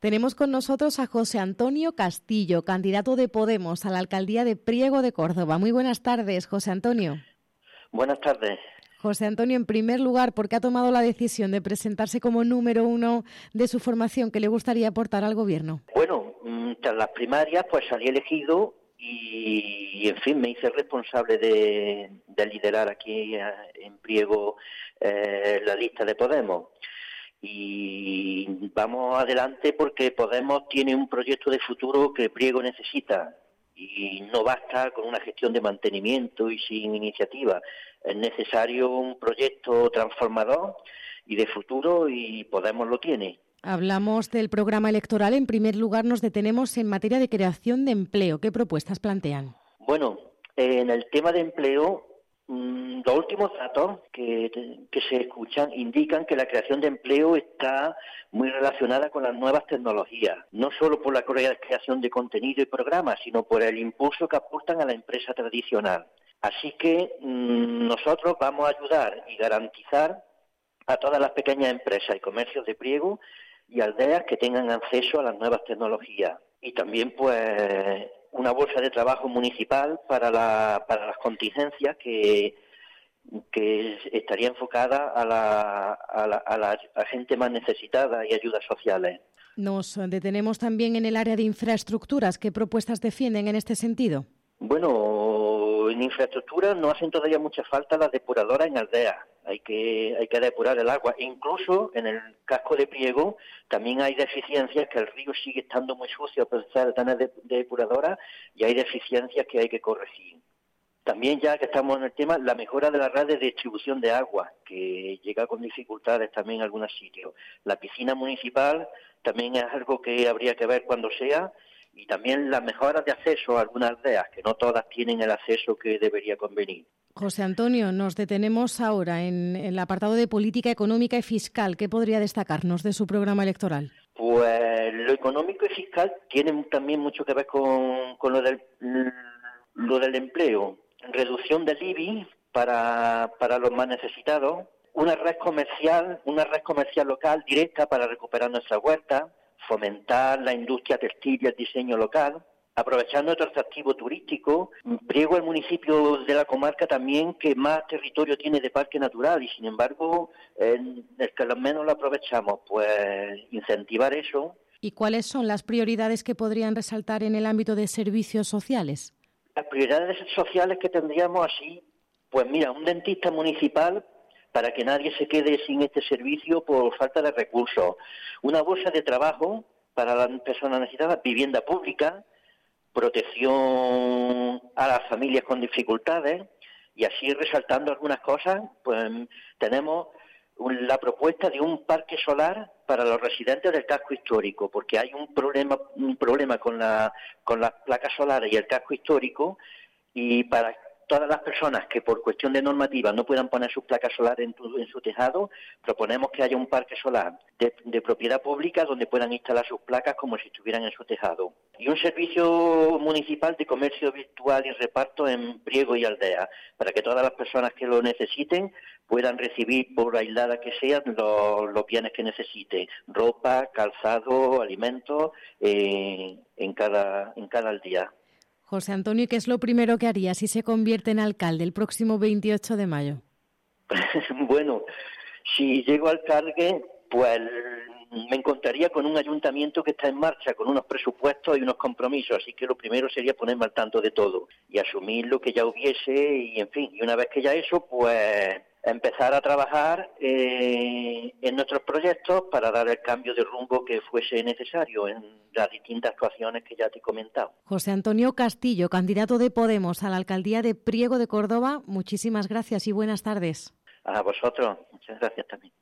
Tenemos con nosotros a José Antonio Castillo, candidato de Podemos a la alcaldía de Priego de Córdoba. Muy buenas tardes, José Antonio. Buenas tardes. José Antonio, en primer lugar, ¿por qué ha tomado la decisión de presentarse como número uno de su formación que le gustaría aportar al gobierno? Bueno, tras las primarias pues salí elegido y en fin, me hice responsable de liderar aquí en Priego la lista de Podemos. Y vamos adelante porque Podemos tiene un proyecto de futuro que Priego necesita y no basta con una gestión de mantenimiento y sin iniciativa. Es necesario un proyecto transformador y de futuro y Podemos lo tiene. Hablamos del programa electoral. En primer lugar, nos detenemos en materia de creación de empleo. ¿Qué propuestas plantean? Bueno, en el tema de empleo, los últimos datos que se escuchan indican que la creación de empleo está muy relacionada con las nuevas tecnologías, no solo por la creación de contenido y programas, sino por el impulso que aportan a la empresa tradicional. Así que nosotros vamos a ayudar y garantizar a todas las pequeñas empresas y comercios de Priego y aldeas que tengan acceso a las nuevas tecnologías. Y también, pues, una bolsa de trabajo municipal para las contingencias que estaría enfocada a la gente más necesitada y ayudas sociales. Nos detenemos también en el área de infraestructuras. ¿Qué propuestas defienden en este sentido? Bueno, en infraestructura no hacen todavía mucha falta las depuradoras en aldeas. Hay que depurar el agua. Incluso en el casco de Priego también hay deficiencias, que el río sigue estando muy sucio a pesar de tener depuradoras, y hay deficiencias que hay que corregir. También, ya que estamos en el tema, la mejora de la red de distribución de agua, que llega con dificultades también en algunos sitios. La piscina municipal también es algo que habría que ver cuando sea, y también las mejoras de acceso a algunas aldeas, que no todas tienen el acceso que debería convenir. José Antonio, nos detenemos ahora en el apartado de política económica y fiscal. ¿Qué podría destacarnos de su programa electoral? Pues lo económico y fiscal tiene también mucho que ver con lo del empleo. Reducción del IBI para los más necesitados, una red comercial local directa para recuperar nuestra huerta, fomentar la industria textil y el diseño local, aprovechando otro atractivo turístico. Priego es el municipio de la comarca también que más territorio tiene de parque natural y, sin embargo, el que al menos lo aprovechamos. Pues incentivar eso. ¿Y cuáles son las prioridades que podrían resaltar en el ámbito de servicios sociales? Las prioridades sociales que tendríamos así, pues mira, un dentista municipal para que nadie se quede sin este servicio por falta de recursos, una bolsa de trabajo para las personas necesitadas, vivienda pública, protección a las familias con dificultades, y así resaltando algunas cosas, pues tenemos la propuesta de un parque solar para los residentes del casco histórico, porque hay un problema con las placas solares y el casco histórico, y para todas las personas que por cuestión de normativa no puedan poner sus placas solares en su tejado, proponemos que haya un parque solar de propiedad pública donde puedan instalar sus placas como si estuvieran en su tejado. Y un servicio municipal de comercio virtual y reparto en Priego y aldea, para que todas las personas que lo necesiten puedan recibir, por aislada que sean, los bienes que necesiten: ropa, calzado, alimentos, en cada aldea. José Antonio, ¿qué es lo primero que haría si se convierte en alcalde el próximo 28 de mayo? Bueno, si llego al alcalde, pues me encontraría con un ayuntamiento que está en marcha, con unos presupuestos y unos compromisos, así que lo primero sería ponerme al tanto de todo y asumir lo que ya hubiese, y en fin, y una vez que ya eso, pues empezar a trabajar en nuestros proyectos para dar el cambio de rumbo que fuese necesario en las distintas actuaciones que ya te he comentado. José Antonio Castillo, candidato de Podemos a la alcaldía de Priego de Córdoba, muchísimas gracias y buenas tardes. A vosotros, muchas gracias también.